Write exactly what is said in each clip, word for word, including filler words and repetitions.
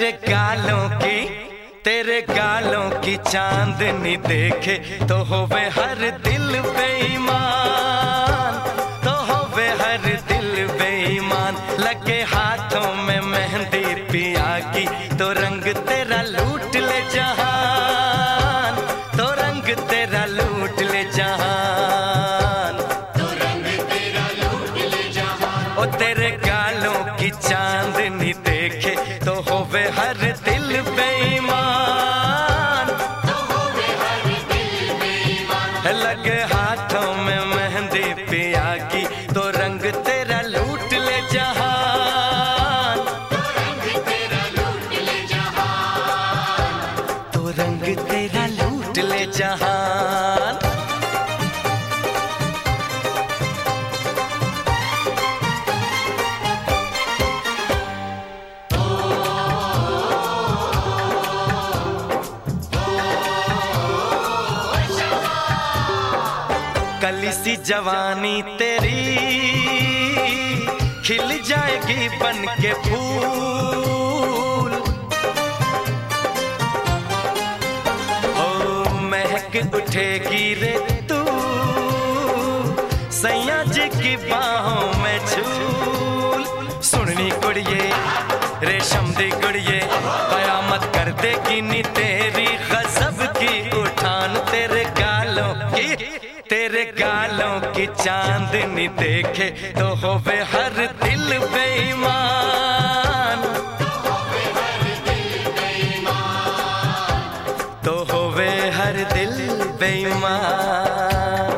तेरे गालों की तेरे गालों की चांदनी देखे तो होवे हर दिल बेईमान, तो होवे हर दिल बेईमान। लगे हाथों में मेहंदी पिया की तो रंग तेरा लूट ले जहान, तो रंग तेरा लूट ले जहान, तो रंग तेरा लूट ले जहान। ओ तेरे गालों की चांदनी देखे तो होवे हर दिल बेईमान, तो होवे हर दिल बेईमान। लगे हाथों में मेहंदी पिया की तो रंग तेरा लूट ले जहान, तो रंग तेरा लूट ले जहान, तो रंग तेरा लूट ले जहान। कली सी जवानी तेरी खिल जाएगी बन के फूल, ओ महक उठेगी रे तू सैया जी की बाहों में झूल। सुननी कुड़िए रेशम दी कुड़िए कयामत कर देगी नी तेरी गजब की उठान। तेरे गालों की तेरे गालों की चांदनी देखे तो होवे हर दिल बेईमान, तो होवे हर दिल बेईमान, तो होवे हर दिल बेईमान।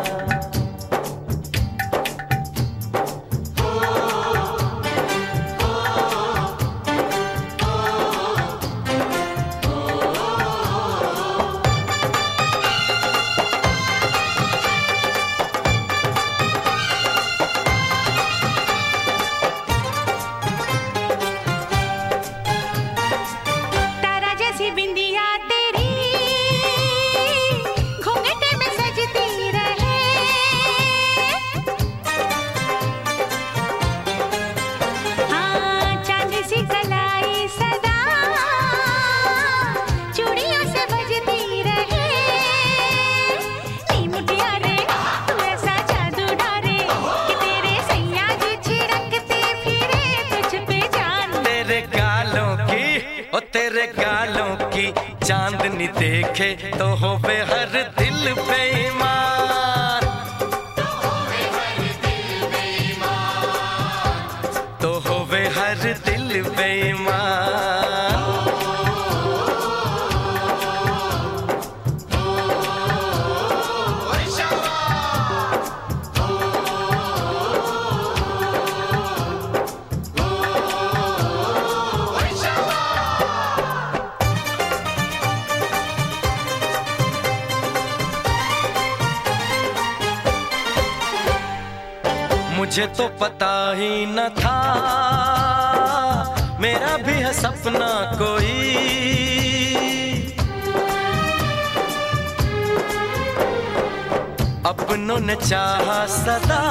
तेरे गालों की चांदनी देखे तो होवे हर दिल बेईमान, तो होवे हर दिल बेईमान, तो होवे हर दिल बेईमान। मुझे तो पता ही न था मेरा भी है सपना कोई, अपनों ने चाहा सदा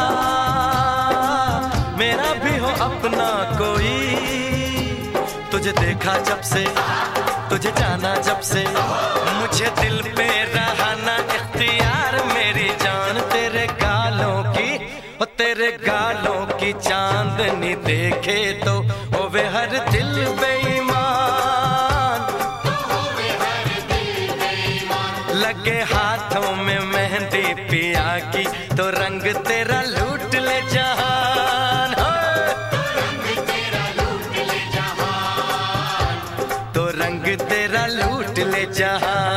मेरा भी हो अपना कोई। तुझे देखा जब से तुझे जाना जब से मुझे दिल पे रहा ना इख्तियार मेरी जान। तेरे गालों की तेरे गालों की चांदनी देखे तो होवे हर दिल बेईमान, तो होवे हर दिल बेईमान। लगे हाथों में मेहंदी पिया की तो रंग तेरा लूट ले जहान, तो रंग तेरा लूट ले जहान, तो रंग तेरा लूट ले जहान।